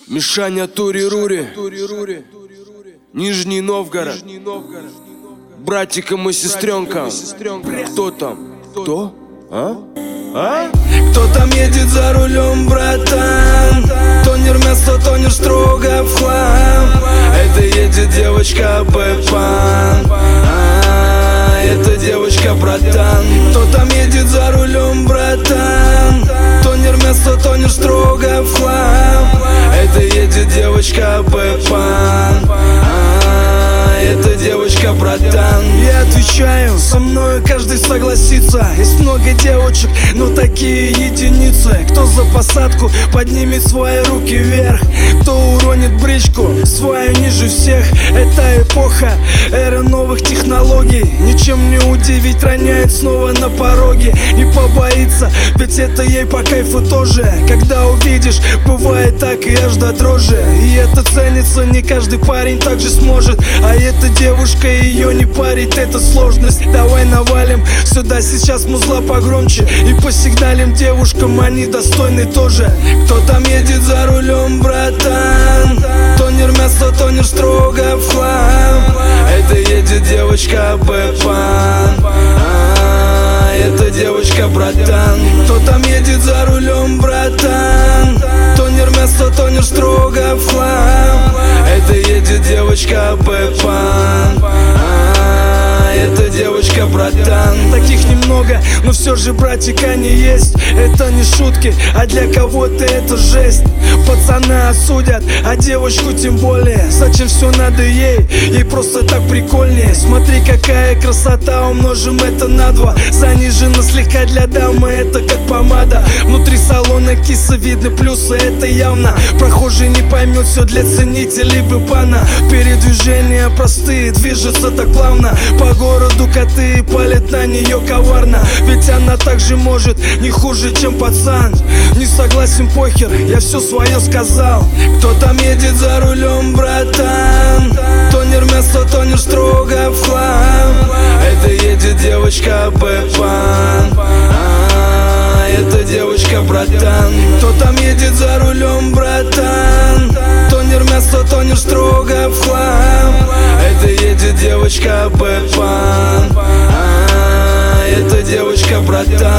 Мишаня Тури-Рури, Нижний Новгород, братикам и сестренкам. Кто там? Кто? Кто там едет за рулем, братан? Тонер мясо, тонер строго в хлам. Это едет девочка Пеппан. Это девочка, братан. Кто там едет за рулем, братан? Тонер мясо, тонер строго в хлам. Это едет девочка Пеппан. Это девочка, братан. Я отвечаю, со мною каждый согласится. Есть много девочек, но такие единицы. Кто за посадку поднимет свои руки вверх, кто уронит бричку свою ниже всех. Это эпоха, эра новых технологий. Ничем не удивить, роняет снова на пороге. Не побоится, ведь это ей по кайфу тоже. Когда увидишь, бывает так и аж до дрожи. И это ценится, не каждый парень так же сможет. А эта девушка, ее не парит, это сложность. Давай навалим сюда сейчас музла погромче и посигналим девушкам, они достойны тоже. Кто там едет за рулем, братан? Тонер мясо, тонер строго в хлам. Это едет девочка Пеппан. Это девочка, братан. Кто там едет за рулем, братан? Тонер мясо, тонер строго в хлам. Это едет девочка Пеппан. Это девочка, братан. Таких немного, но все же, братик, они есть. Это не шутки, а для кого-то это жесть. Пацана осудят, а девочку тем более. Зачем все надо ей? Ей просто так прикольнее. Смотри, какая красота, умножим это на 2. Занижена слегка для дамы, это как помада. Внутри салона киса, видны плюсы, это явно. Прохожий не поймет, все для ценителей бэпана. Передвижения простые, движется так плавно. По городу коты палят на нее коварно. Ведь она также может не хуже, чем пацан. Не согласен, похер, я все свое сказал. Кто там едет за рулем, братан? Тонер мясо, тонер строго в хлам. Это едет девочка Пеппан. Это девочка, братан. Кто там едет за рулем, братан? Тонер мясо, тонер строго в хлам. Это едет девочка Пеппан. Это девочка, братан.